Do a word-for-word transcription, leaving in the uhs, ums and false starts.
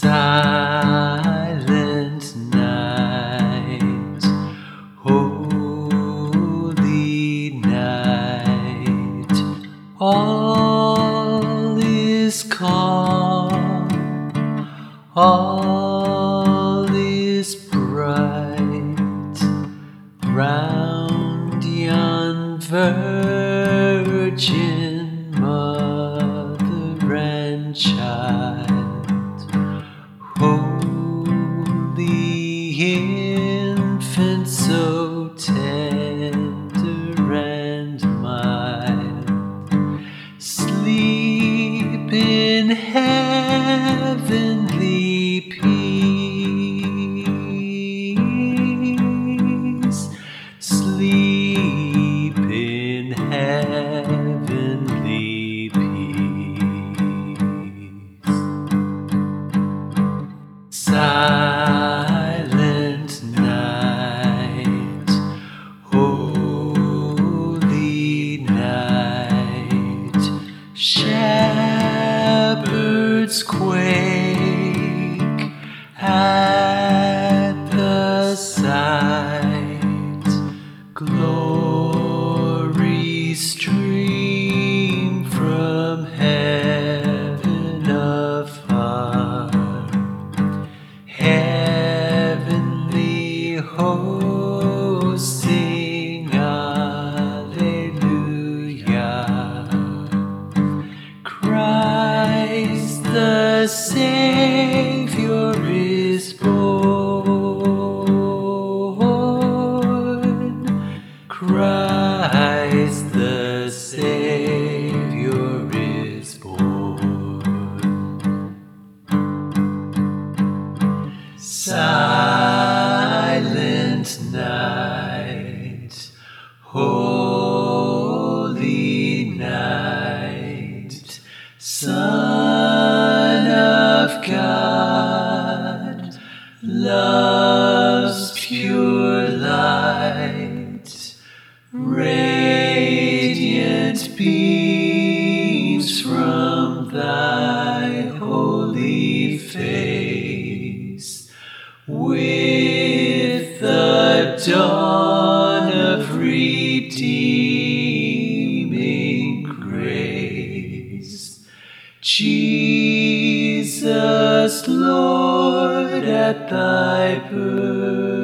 Silent night, holy night, all is calm, all is bright, round yon virgin mother and child. Holy infant, so tender and mild, sleep in heavenly peace, sleep in heavenly peace. Silent night, holy night, shepherds quake at the sight, glory stream from heaven afar. Heavenly hosts sing Alleluia. Christ the Savior is born. Christ the Savior is born. Silent night, holy night, Son of God, love's pure light, radiant beams from thy holy face. With the dawn of redeeming grace, Jesus, Lord, at thy birth